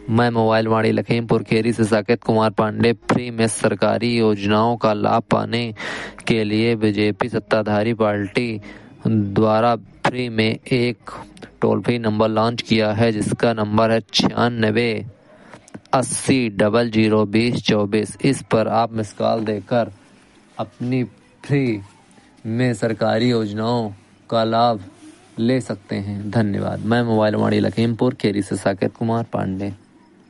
मैं मोबाइल वाणी लखीमपुर खीरी से साकेत कुमार पांडे। फ्री में सरकारी योजनाओं का लाभ पाने के लिए बीजेपी सत्ताधारी पार्टी द्वारा फ्री में एक टोल फ्री नंबर लॉन्च किया है, जिसका नंबर है 9680002024। इस पर आप मिस कॉल देकर अपनी फ्री में सरकारी योजनाओं का लाभ ले सकते हैं। धन्यवाद। मैं मोबाइल वाणी लखीमपुर खीरी से साकेत कुमार पांडे।